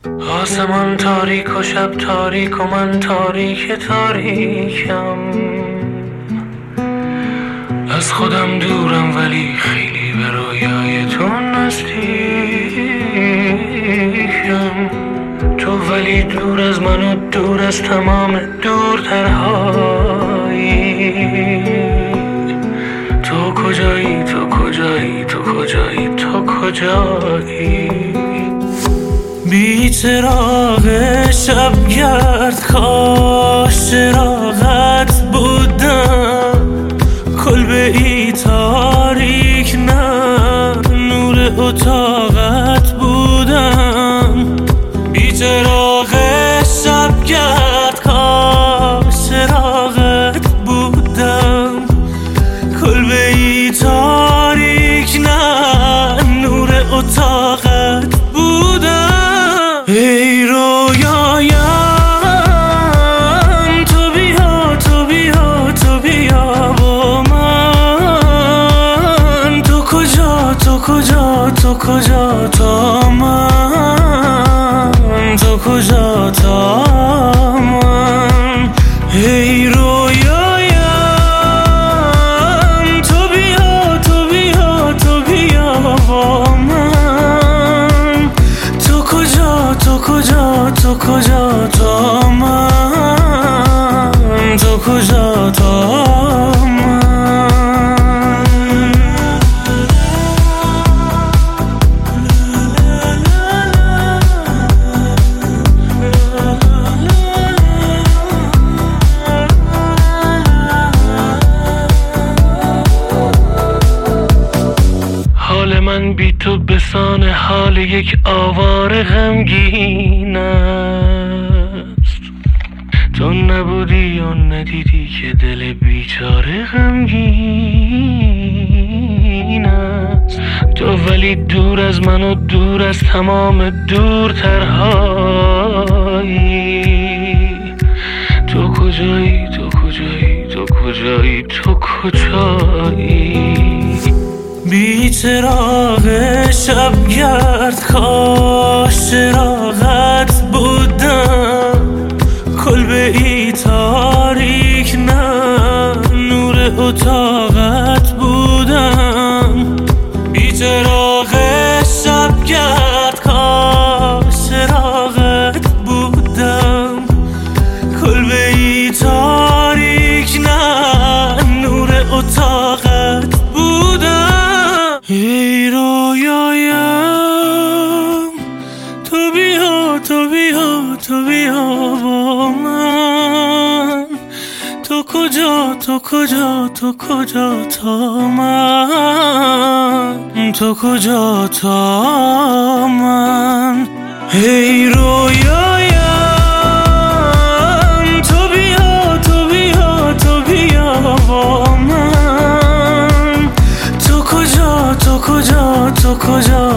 آسمان تاریک و شب تاریک و من تاریک تاریکم، از خودم دورم ولی خیلی به رویای تو نزدیکم. تو ولی دور از من و دور از تمام دورترهایی. تو کجایی تو کجایی تو کجایی تو کجایی؟ بی چراغ شبگرد کاش چراغت بودم، کلبه ای تاریک نه نور اتاقت بودم. بی چراغ شبگرد کاش چراغت بودم، کلبه ای تاریک نه نور اتاقت بودم. ای رویایم تو بیا تو بیا تو بیا با من. تو کجا تو کجا تو کجا تا من؟ تو کجا تا من؟ ای رویایم تو بیا تو بیا تو بیا با من. تو کجا تو کجا تو کجا تا من؟ تو کجا تا من؟ حال من بی تو بسان حال یک آواره غمگین است. تو نبودی و ندیدی که دل بیچاره غمگین است. تو ولی دور از من و دور از تمام دورترهایی. تو کجایی تو کجایی تو کجایی تو کجایی؟ بی چراغ شبگرد کاش چراغت بودم، کلبه ای تاریک نه نور اتاقت بودم. بی چراغ شبگرد کاش چراغت بودم، کلبه ای تاریک نه نور اتاقت بودم. ای رویایم تو بیا تو بیا تو بیا با من. تو کجا تو کجا تو کجا تا من؟ تو کجا تا من؟ ای رویایم تو بیا تو بیا تو بیا با من. تو کجا تو کجا تو کجا